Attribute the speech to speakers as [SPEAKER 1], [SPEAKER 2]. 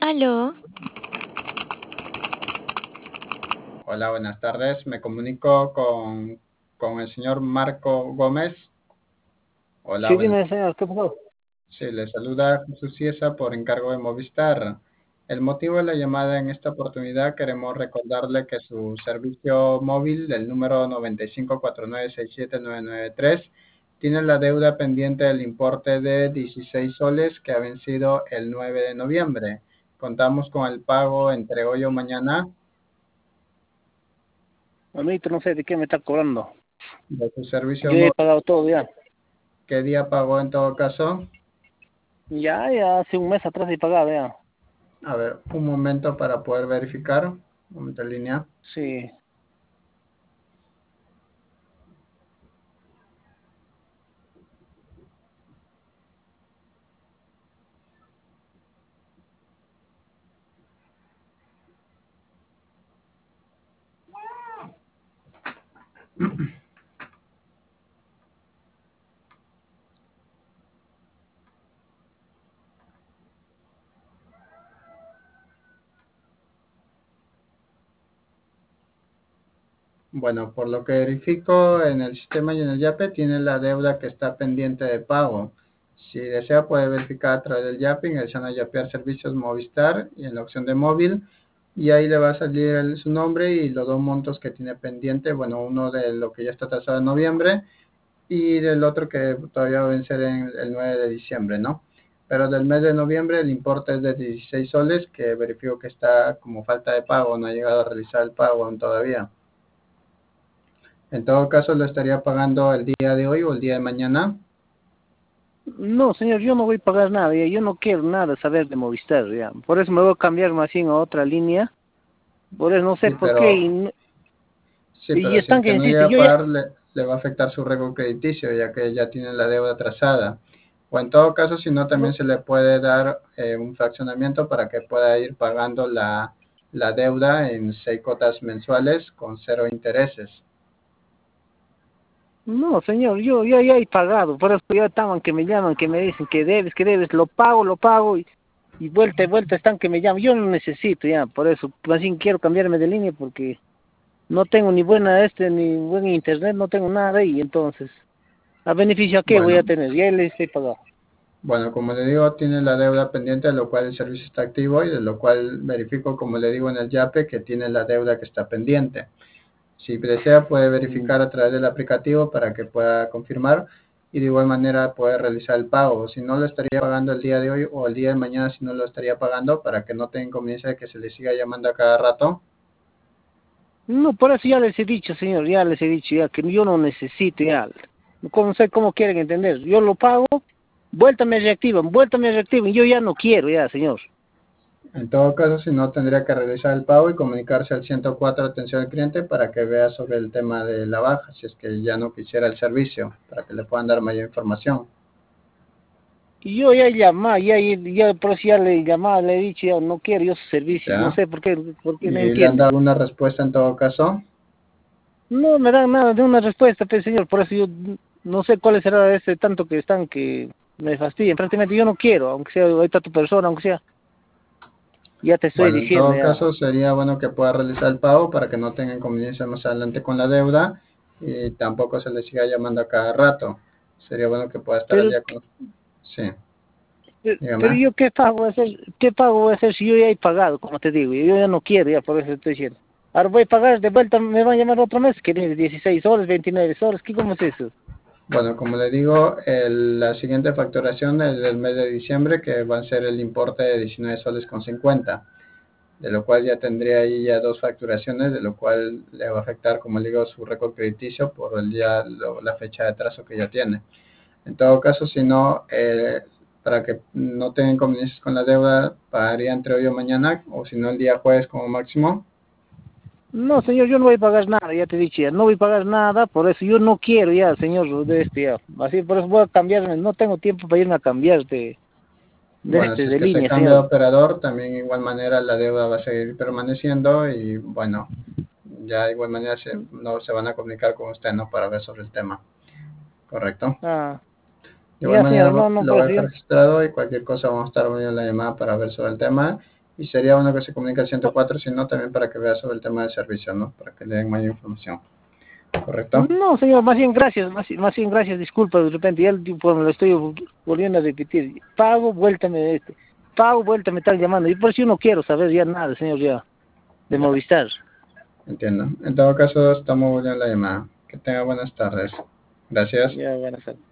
[SPEAKER 1] Aló,
[SPEAKER 2] Hola, buenas tardes. Me comunico con el señor Marco Gómez. Hola,
[SPEAKER 3] Sí,
[SPEAKER 2] buenas.
[SPEAKER 3] dime, señor, ¿qué pasó?
[SPEAKER 2] Sí, le saluda Jesús Ciesa por encargo de Movistar. El motivo de la llamada en esta oportunidad, queremos recordarle que su servicio móvil, del número 9549679993, tiene la deuda pendiente del importe de 16 soles que ha vencido el 9 de noviembre. Contamos con el pago entre hoy o mañana
[SPEAKER 3] Amiguito, no sé de qué me está cobrando.
[SPEAKER 2] de su servicio
[SPEAKER 3] Yo ya he
[SPEAKER 2] móvil.
[SPEAKER 3] pagado todo ya.
[SPEAKER 2] ¿Qué día pagó en todo caso?
[SPEAKER 3] Ya hace un mes atrás he pagado ya.
[SPEAKER 2] A ver, un momento para poder verificar. Un momento en línea.
[SPEAKER 3] Sí.
[SPEAKER 2] Bueno, por lo que verifico en el sistema y en el YAPE, tiene la deuda que está pendiente de pago. Si desea, puede verificar a través del YAPE, ingresando a Yapear Servicios Movistar y en la opción de móvil. Y ahí le va a salir su nombre y los dos montos que tiene pendiente. Bueno, uno de lo que ya está tasado en noviembre y del otro que todavía va a vencer en el 9 de diciembre, ¿no? Pero del mes de noviembre el importe es de 16 soles, que verifico que está como falta de pago, no ha llegado a realizar el pago aún todavía. En todo caso, lo estaría pagando el día de hoy o el día de mañana.
[SPEAKER 3] No, señor, yo no voy a pagar nada ya. Yo no quiero nada saber de Movistar ya. Por eso me voy a cambiar más bien a otra línea. Por eso no sé
[SPEAKER 2] Sí,
[SPEAKER 3] por qué.
[SPEAKER 2] pero, sí,
[SPEAKER 3] Y
[SPEAKER 2] pero si es
[SPEAKER 3] están
[SPEAKER 2] que
[SPEAKER 3] que
[SPEAKER 2] no
[SPEAKER 3] insiste.
[SPEAKER 2] llega a
[SPEAKER 3] Yo ya.
[SPEAKER 2] pagar, le va a afectar su récord crediticio, ya que ya tiene la deuda atrasada. O en todo caso, si no, también
[SPEAKER 3] No,
[SPEAKER 2] se le puede dar un fraccionamiento para que pueda ir pagando la deuda en 6 cuotas mensuales con cero intereses.
[SPEAKER 3] no, señor, yo ya he pagado. Por eso ya estaban que me llaman, que me dicen que debes, que debes. Lo pago, lo pago. Y vuelta y vuelta están que me llaman. Yo no necesito ya. Por eso, más bien quiero cambiarme de línea porque no tengo ni buena ni buen internet, no tengo nada ahí, entonces, ¿a beneficio a qué voy a
[SPEAKER 2] Bueno,
[SPEAKER 3] tener? Ya les he pagado.
[SPEAKER 2] bueno, como le digo, tiene la deuda pendiente, de lo cual el servicio está activo y de lo cual verifico, como le digo en el YAPE, que tiene la deuda que está pendiente. Si desea, puede
[SPEAKER 3] Mm.
[SPEAKER 2] verificar a través del aplicativo para que pueda confirmar y de igual manera puede realizar el pago. Si no lo estaría pagando el día de hoy o el día de mañana, si no lo estaría pagando, para que no tenga inconveniencia de que se le siga llamando a cada rato.
[SPEAKER 3] No, por eso ya les he dicho, señor, ya les he dicho ya que yo no necesito ya. No sé cómo quieren entender. Yo lo pago, vuelta me reactivan, yo ya no quiero ya, señor.
[SPEAKER 2] En todo caso, si no, tendría que realizar el pago y comunicarse al 104 atención al cliente para que vea sobre el tema de la baja, si es que ya no quisiera el servicio, para que le puedan dar mayor información.
[SPEAKER 3] Y yo ya llamé, ya por eso ya le llamaba, le he dicho ya no quiero yo su servicio, no
[SPEAKER 2] ¿Ya?
[SPEAKER 3] sé por qué
[SPEAKER 2] ¿Y
[SPEAKER 3] no
[SPEAKER 2] le han dado
[SPEAKER 3] entiende.
[SPEAKER 2] alguna respuesta en todo caso?
[SPEAKER 3] No me dan nada de una respuesta, pues, señor, por eso yo no sé cuál será ese tanto que están que me fastidian. Prácticamente yo no quiero, aunque sea ahorita tu persona, aunque sea, ya te estoy
[SPEAKER 2] Bueno, en
[SPEAKER 3] diciendo
[SPEAKER 2] todo
[SPEAKER 3] ya.
[SPEAKER 2] caso sería bueno que pueda realizar el pago para que no tenga inconveniencia más adelante con la deuda y tampoco se le siga llamando a cada rato. Sería bueno que pueda estar al
[SPEAKER 3] Pero,
[SPEAKER 2] día con... Sí,
[SPEAKER 3] pero
[SPEAKER 2] dígame.
[SPEAKER 3] yo qué pago voy a hacer si yo ya he pagado, como te digo, yo ya no quiero, ya por eso estoy diciendo. Ahora voy a pagar de vuelta, me van a llamar otro mes, que tiene 16 horas, 29 horas, ¿qué cómo es eso?
[SPEAKER 2] Bueno, como le digo, la siguiente facturación es del mes de diciembre, que va a ser el importe de 19 soles con 50, de lo cual ya tendría ahí ya dos facturaciones, de lo cual le va a afectar, como le digo, su récord crediticio por el día, la fecha de atraso que ya tiene. En todo caso, si no, para que no tengan inconvenientes con la deuda, pagaría entre hoy o mañana, o si no, el día jueves como máximo.
[SPEAKER 3] No, señor, yo no voy a pagar nada, ya te he dicho, ya no voy a pagar nada, por eso yo no quiero ya, señor, de este ya. Así, por eso voy a cambiarme, no tengo tiempo para irme a cambiar
[SPEAKER 2] Bueno, si es
[SPEAKER 3] de
[SPEAKER 2] que se
[SPEAKER 3] línea,
[SPEAKER 2] cambia de
[SPEAKER 3] señor.
[SPEAKER 2] operador, también de igual manera la deuda va a seguir permaneciendo y bueno, ya de igual manera no se van a comunicar con usted, ¿no? Para ver sobre el tema, ¿correcto?
[SPEAKER 3] Ah,
[SPEAKER 2] De igual
[SPEAKER 3] ya,
[SPEAKER 2] manera
[SPEAKER 3] señor, no,
[SPEAKER 2] lo
[SPEAKER 3] por
[SPEAKER 2] voy a
[SPEAKER 3] eso yo,
[SPEAKER 2] dejar registrado y cualquier cosa vamos a estar uniendo la llamada para ver sobre el tema y sería uno que se comunica al 104, sino también para que vea sobre el tema del servicio, ¿no? Para que le den mayor información. ¿Correcto?
[SPEAKER 3] No, señor, más bien gracias, más bien gracias, disculpa, de repente ya pues, me lo estoy volviendo a repetir. Pago, vuéltame pago, vuelta me están llamando. Y por si no quiero saber ya nada, señor, ya, de
[SPEAKER 2] Ya,
[SPEAKER 3] Movistar.
[SPEAKER 2] entiendo. En todo caso, estamos volviendo la llamada. Que tenga buenas tardes. Gracias.
[SPEAKER 3] Ya, buenas tardes.